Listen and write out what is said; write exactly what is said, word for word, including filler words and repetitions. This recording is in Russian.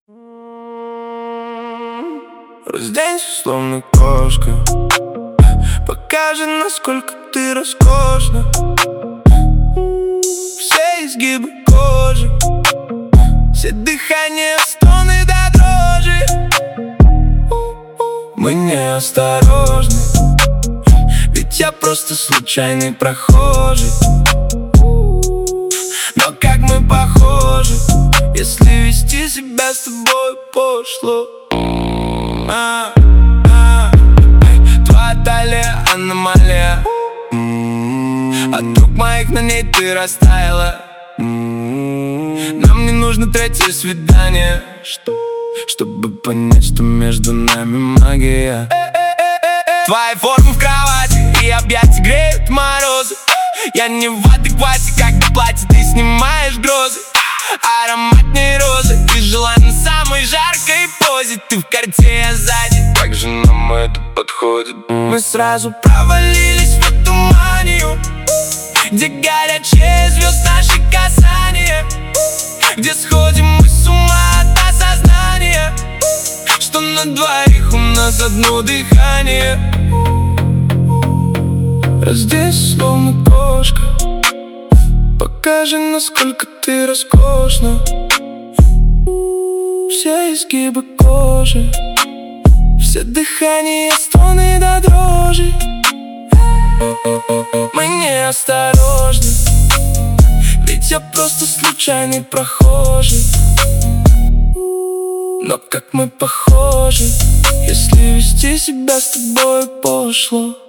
Разденься, словно кошка. Покажи, насколько ты роскошна. Все изгибы кожи, все дыхания, стоны до дрожи. Мы неосторожны, ведь я просто случайный прохожий. Но как мы похожи, если вести себя с тобой пошло. а, а, эй, твоя талия аномалия. От рук моих на ней ты растаяла. Нам не нужно третье свидание, чтобы понять, что между нами магия. Твои формы в кровати и объятия греют морозы. Я не в адеквате, когда платье ты снимаешь грозы. Ароматнее розы, ты жила на самой жаркой позе. Ты в карте, я сзади, как же нам это подходит. Мы сразу провалились в эту манию, где горячее звезд наши касания, где сходим мы с ума от осознания, что на двоих у нас одно дыхание. Разденься, словно кошка. Покажи, насколько ты роскошна. Все изгибы кожи, все дыхания, стоны до дрожи. Мы неосторожны, ведь я просто случайный прохожий. Но как мы похожи, если вести себя с тобой пошло.